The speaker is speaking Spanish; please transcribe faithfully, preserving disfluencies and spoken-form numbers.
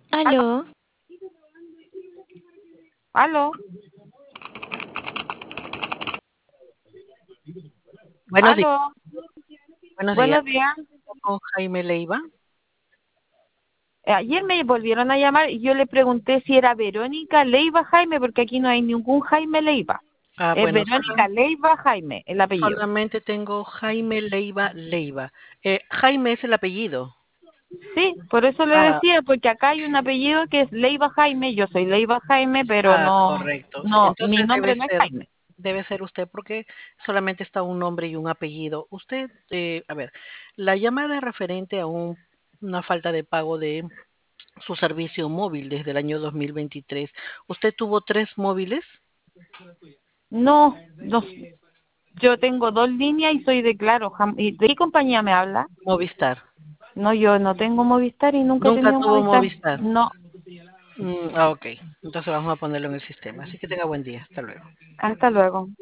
Aló, Aló, aló, Buenos días, aló, buenos días. buenos días. Con Jaime Leiva. Eh, Ayer me volvieron a llamar y yo le pregunté si era Verónica Leiva Jaime, porque aquí no hay ningún Jaime Leiva. Ah, Es bueno, Verónica sola- Leiva Jaime, el apellido. solamente tengo Jaime Leiva Leiva. Eh, Jaime es el apellido. Sí, por eso le Ah, decía, porque acá hay un apellido que es Leiva Jaime, yo soy Leiva Jaime, pero ah, no, correcto. Sí, no, mi entonces debe nombre no es ser, Jaime. debe ser usted porque solamente está un nombre y un apellido. Usted, eh, a ver, la llamada es referente a un- una falta de pago de su servicio móvil desde el año dos mil veintitrés. ¿Usted tuvo tres móviles? No, no, yo tengo dos líneas y soy de Claro. Jam- ¿Y de qué compañía me habla? Movistar. No, yo no tengo Movistar y nunca he Nunca tenido tuvo Movistar. Movistar. No, Mm, ah, ok. Entonces vamos a ponerlo en el sistema. Así que tenga buen día. Hasta luego. hasta luego.